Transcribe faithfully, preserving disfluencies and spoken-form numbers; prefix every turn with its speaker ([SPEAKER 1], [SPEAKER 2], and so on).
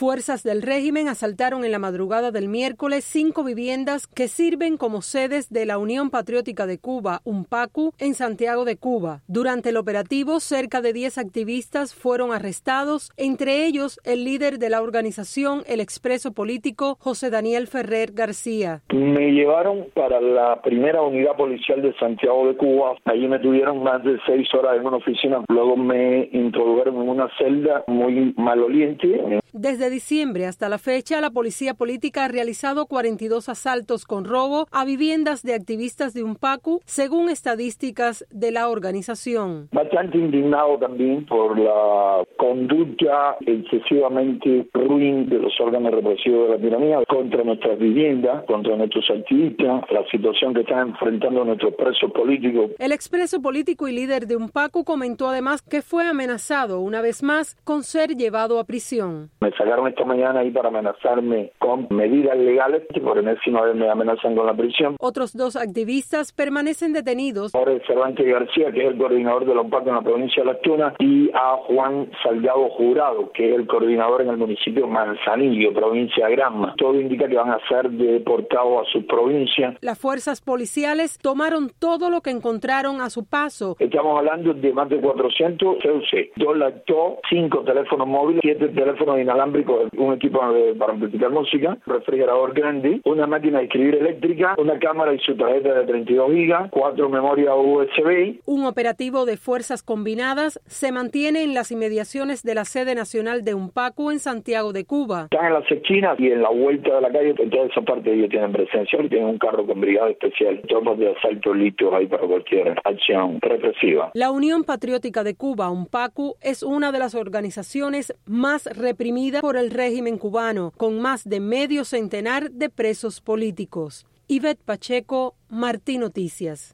[SPEAKER 1] Fuerzas del régimen asaltaron en la madrugada del miércoles cinco viviendas que sirven como sedes de la Unión Patriótica de Cuba, UNPACU, en Santiago de Cuba. Durante el operativo, cerca de diez activistas fueron arrestados, entre ellos el líder de la organización El Expreso Político, José Daniel Ferrer García.
[SPEAKER 2] Me llevaron para la primera unidad policial de Santiago de Cuba. Allí me tuvieron más de seis horas en una oficina. Luego me introdujeron en una celda muy maloliente.
[SPEAKER 1] Desde diciembre hasta la fecha, la policía política ha realizado cuarenta y dos asaltos con robo a viviendas de activistas de UNPACU, según estadísticas de la organización.
[SPEAKER 2] Bastante indignado también por la conducta excesivamente ruin de los órganos represivos de la tiranía contra nuestras viviendas, contra nuestros activistas, la situación que están enfrentando nuestros presos políticos.
[SPEAKER 1] El expreso político y líder de UNPACU comentó además que fue amenazado una vez más con ser llevado a prisión.
[SPEAKER 2] Me sacaron esta mañana ahí para amenazarme con medidas legales, por enésima vez me amenazan con la prisión.
[SPEAKER 1] Otros dos activistas permanecen detenidos.
[SPEAKER 2] Jorge Cervantes García, que es el coordinador de la UNPACU en la provincia de Las Tunas, y a Juan Salgado Jurado, que es el coordinador en el municipio de Manzanillo, provincia de Granma. Todo indica que van a ser deportados a sus provincias.
[SPEAKER 1] Las fuerzas policiales tomaron todo lo que encontraron a su paso.
[SPEAKER 2] Estamos hablando de más de cuatrocientos C U C, dos laptops, cinco teléfonos móviles, siete teléfonos inalámbricos, un equipo de, para amplificar música, refrigerador grande, una máquina de escribir eléctrica, una cámara y su tarjeta de treinta y dos gigas, cuatro memorias U S B.
[SPEAKER 1] Un operativo de fuerzas combinadas se mantiene en las inmediaciones de la sede nacional de UNPACU en Santiago de Cuba.
[SPEAKER 2] Están en las esquinas y en la vuelta de la calle, en toda esa parte ellos tienen presencia, tienen un carro con brigada especial, tropas de asalto listos ahí para cualquier acción represiva.
[SPEAKER 1] La Unión Patriótica de Cuba, UNPACU, es una de las organizaciones más reprimidas por el régimen cubano, con más de medio centenar de presos políticos. Ivette Pacheco, Martí Noticias.